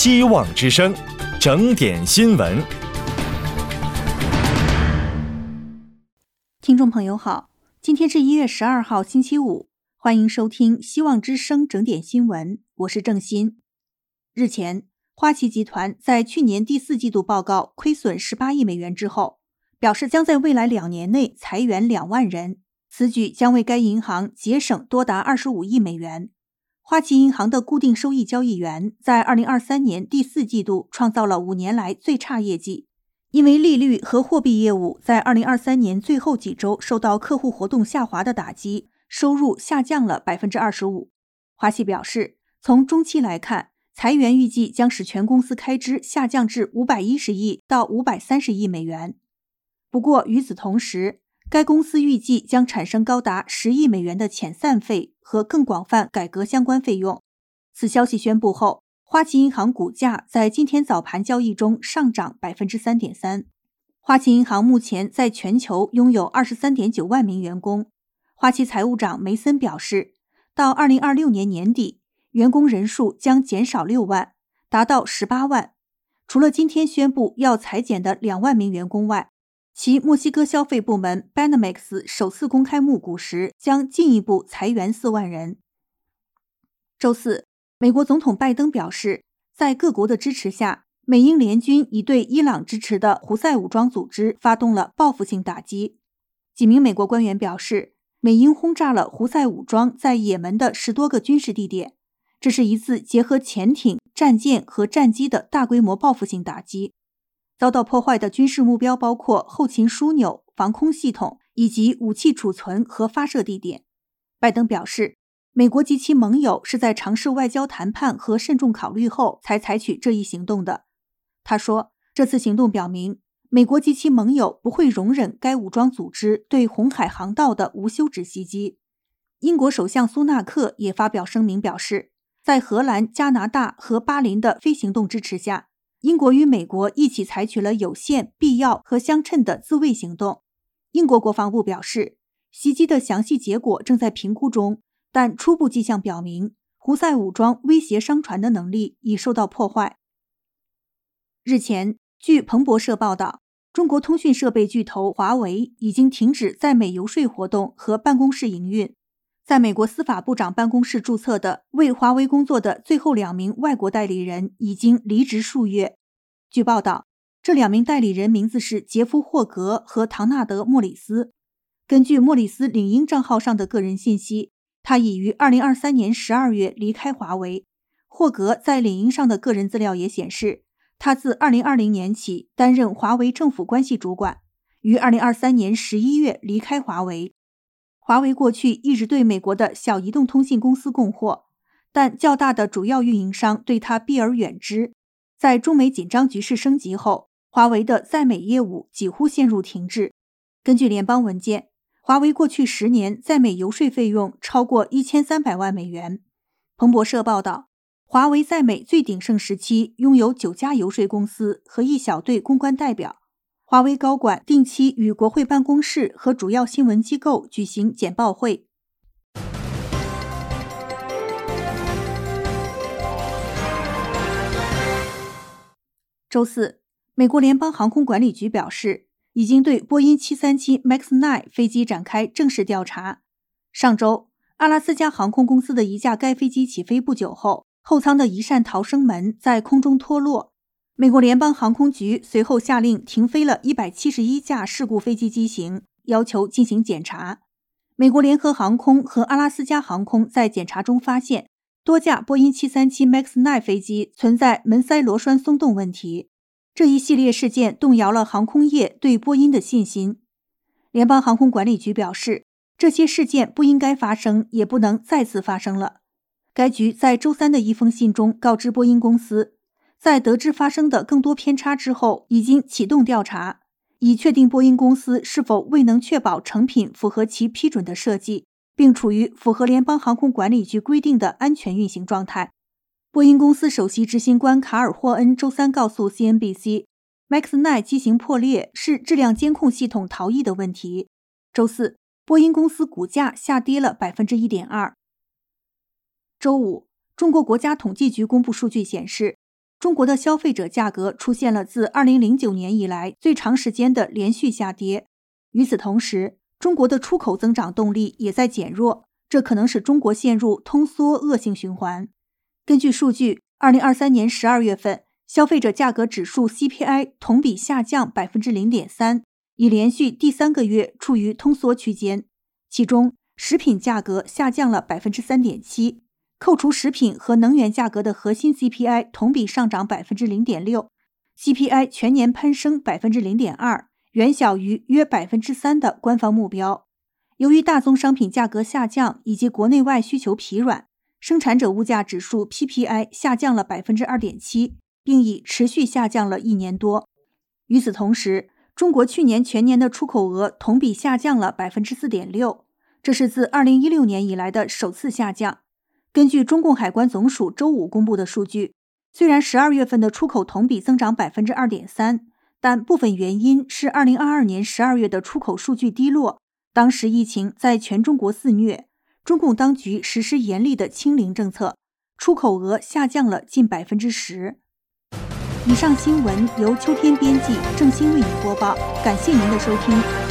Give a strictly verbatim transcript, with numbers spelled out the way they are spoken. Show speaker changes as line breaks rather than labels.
希望之声，整点新闻。
听众朋友好，今天是一月十二号星期五，欢迎收听希望之声整点新闻，我是郑欣。日前，花旗集团在去年第四季度报告亏损十八亿美元之后，表示将在未来两年内裁员两万人，此举将为该银行节省多达二十五亿美元。花旗银行的固定收益交易员在二零二三年第四季度创造了五年来最差业绩，因为利率和货币业务在二零二三年最后几周受到客户活动下滑的打击，收入下降了 百分之二十五。 花旗表示，从中期来看，裁员预计将使全公司开支下降至五百一十亿到五百三十亿美元。不过与此同时，该公司预计将产生高达十亿美元的遣散费和更广泛改革相关费用。此消息宣布后，花旗银行股价在今天早盘交易中上涨 百分之三点三。 花旗银行目前在全球拥有 二十三点九万名员工。花旗财务长梅森表示，到二零二六年年底，员工人数将减少六万，达到十八万。除了今天宣布要裁减的两万名员工外，其墨西哥消费部门 Banamex 首次公开募股时将进一步裁员四万人。周四，美国总统拜登表示，在各国的支持下，美英联军已对伊朗支持的胡塞武装组织发动了报复性打击。几名美国官员表示，美英轰炸了胡塞武装在也门的十多个军事地点，这是一次结合潜艇、战舰和战机的大规模报复性打击。遭到破坏的军事目标包括后勤枢纽、防空系统以及武器储存和发射地点。拜登表示，美国及其盟友是在尝试外交谈判和慎重考虑后才采取这一行动的。他说，这次行动表明，美国及其盟友不会容忍该武装组织对红海航道的无休止袭击。英国首相苏纳克也发表声明表示，在荷兰、加拿大和巴林的非行动支持下，英国与美国一起采取了有限、必要和相称的自卫行动。英国国防部表示，袭击的详细结果正在评估中，但初步迹象表明，胡塞武装威胁商船的能力已受到破坏。日前，据彭博社报道，中国通讯设备巨头华为已经停止在美游说活动和办公室营运。在美国司法部长办公室注册的为华为工作的最后两名外国代理人已经离职数月。据报道，这两名代理人名字是杰夫·霍格和唐纳德·莫里斯。根据莫里斯领英账号上的个人信息，他已于二零二三年十二月离开华为。霍格在领英上的个人资料也显示，他自二零二零年起担任华为政府关系主管，于二零二三年十一月离开华为。华为过去一直对美国的小移动通信公司供货，但较大的主要运营商对它避而远之。在中美紧张局势升级后，华为的在美业务几乎陷入停滞。根据联邦文件，华为过去十年在美游说费用超过一千三百万美元。彭博社报道，华为在美最鼎盛时期拥有九家游说公司和一小队公关代表。华为高管定期与国会办公室和主要新闻机构举行简报会。周四，美国联邦航空管理局表示，已经对波音七三七 MAX 九 飞机展开正式调查。上周，阿拉斯加航空公司的一架该飞机起飞不久后，后舱的一扇逃生门在空中脱落。美国联邦航空局随后下令停飞了一百七十一架事故飞机机型，要求进行检查。美国联合航空和阿拉斯加航空在检查中发现，多架波音七三七 MAX 九 飞机存在门塞螺栓松动问题。这一系列事件动摇了航空业对波音的信心。联邦航空管理局表示，这些事件不应该发生，也不能再次发生了。该局在周三的一封信中告知波音公司，在得知发生的更多偏差之后，已经启动调查，以确定波音公司是否未能确保成品符合其批准的设计，并处于符合联邦航空管理局规定的安全运行状态。波音公司首席执行官卡尔·霍恩周三告诉 C N B C，MAX 九 机型破裂是质量监控系统逃逸的问题。周四，波音公司股价下跌了 百分之一点二。周五，中国国家统计局公布数据显示， 中国的消费者价格出现了自二零零九年以来最长时间的连续下跌。与此同时，中国的出口增长动力也在减弱，这可能使中国陷入通缩恶性循环。根据数据，二零二三年十二月份，消费者价格指数 C P I 同比下降 百分之零点三， 已连续第三个月处于通缩区间。其中，食品价格下降了 百分之三点七， 扣除食品和能源价格的核心 C P I 同比上涨 百分之零点六， C P I 全年攀升 百分之零点二， 远小于约 百分之三 的官方目标。由于大宗商品价格下降以及国内外需求疲软，生产者物价指数 P P I 下降了 百分之二点七， 并已持续下降了一年多。与此同时，中国去年全年的出口额同比下降了 百分之四点六， 这是自二零一六年以来的首次下降。根据中共海关总署周五公布的数据，虽然十二月份的出口同比增长 百分之二点三， 但部分原因是二零二二年十二月的出口数据低落，当时疫情在全中国肆虐，中共当局实施严厉的清零政策，出口额下降了近 百分之十。 以上新闻由秋天编辑，郑欣为您播报，感谢您的收听。